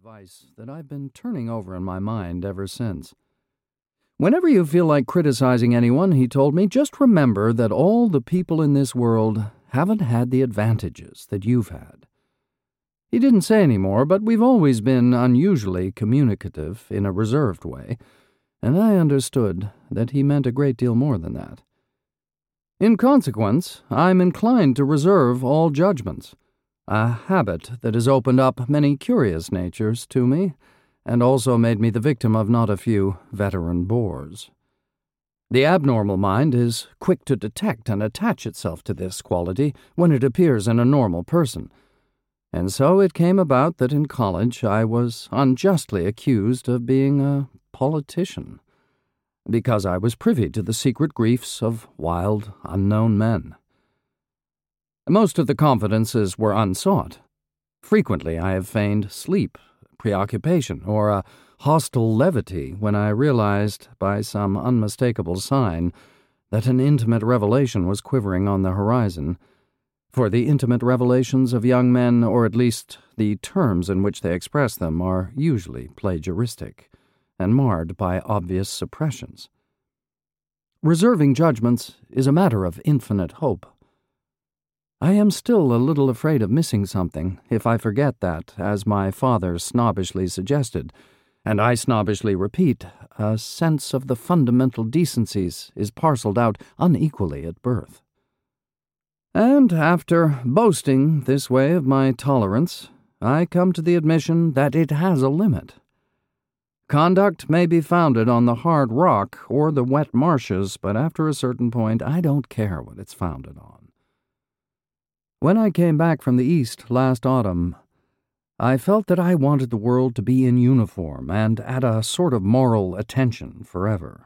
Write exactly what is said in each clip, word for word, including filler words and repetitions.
advice that I've been turning over in my mind ever since. Whenever you feel like criticizing anyone, he told me, just remember that all the people in this world haven't had the advantages that you've had. He didn't say any more, but we've always been unusually communicative in a reserved way, and I understood that he meant a great deal more than that. In consequence, I'm inclined to reserve all judgments, a habit that has opened up many curious natures to me, and also made me the victim of not a few veteran bores. The abnormal mind is quick to detect and attach itself to this quality when it appears in a normal person, and so it came about that in college I was unjustly accused of being a politician, because I was privy to the secret griefs of wild, unknown men. Most of the confidences were unsought. Frequently I have feigned sleep, preoccupation, or a hostile levity when I realized by some unmistakable sign that an intimate revelation was quivering on the horizon, for the intimate revelations of young men, or at least the terms in which they express them, are usually plagiaristic and marred by obvious suppressions. Reserving judgments is a matter of infinite hope. I am still a little afraid of missing something if I forget that, as my father snobbishly suggested, and I snobbishly repeat, a sense of the fundamental decencies is parceled out unequally at birth. And after boasting this way of my tolerance, I come to the admission that it has a limit. Conduct may be founded on the hard rock or the wet marshes, but after a certain point I don't care what it's founded on. When I came back from the East last autumn, I felt that I wanted the world to be in uniform and at a sort of moral attention forever.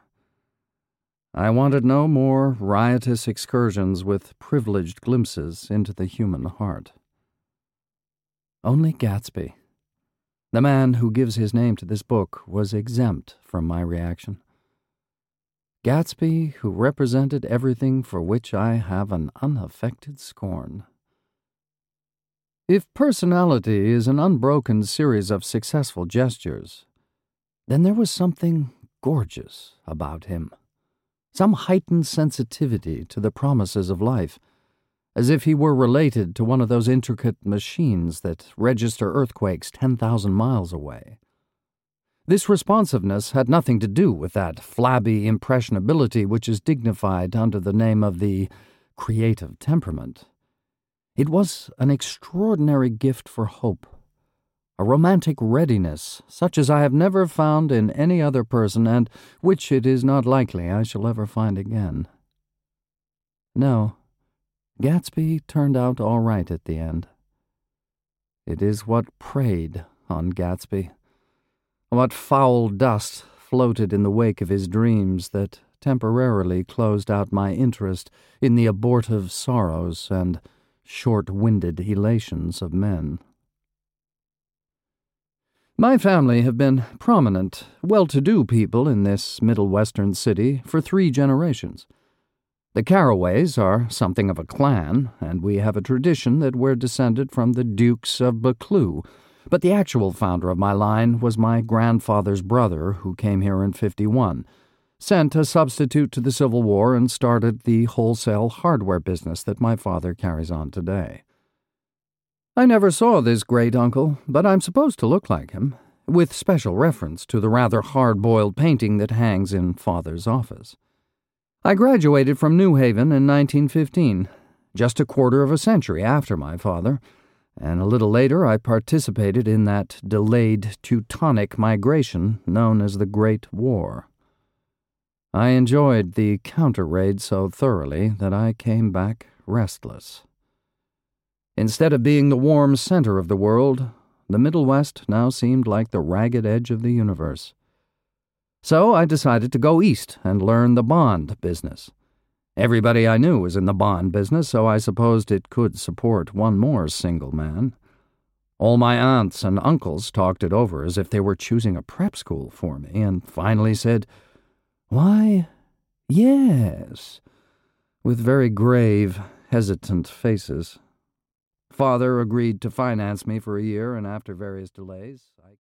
I wanted no more riotous excursions with privileged glimpses into the human heart. Only Gatsby, the man who gives his name to this book, was exempt from my reaction. Gatsby, who represented everything for which I have an unaffected scorn. If personality is an unbroken series of successful gestures, then there was something gorgeous about him, some heightened sensitivity to the promises of life, as if he were related to one of those intricate machines that register earthquakes ten thousand miles away. This responsiveness had nothing to do with that flabby impressionability which is dignified under the name of the creative temperament. It was an extraordinary gift for hope, a romantic readiness such as I have never found in any other person, and which it is not likely I shall ever find again. No, Gatsby turned out all right at the end. It is what preyed on Gatsby, what foul dust floated in the wake of his dreams, that temporarily closed out my interest in the abortive sorrows and short-winded elations of men. My family have been prominent, well-to-do people in this Middle Western city for three generations. The Carraways are something of a clan, and we have a tradition that we're descended from the Dukes of Buccleuch, but the actual founder of my line was my grandfather's brother, who came here in fifty-one, sent a substitute to the Civil War, and started the wholesale hardware business that my father carries on today. I never saw this great-uncle, but I'm supposed to look like him, with special reference to the rather hard-boiled painting that hangs in Father's office. I graduated from New Haven in nineteen fifteen, just a quarter of a century after my father, and a little later I participated in that delayed Teutonic migration known as the Great War. I enjoyed the counter-raid so thoroughly that I came back restless. Instead of being the warm center of the world, the Middle West now seemed like the ragged edge of the universe. So I decided to go east and learn the bond business. Everybody I knew was in the bond business, so I supposed it could support one more single man. All my aunts and uncles talked it over as if they were choosing a prep school for me, and finally said, "Why, yes," with very grave, hesitant faces. Father agreed to finance me for a year, and after various delays, I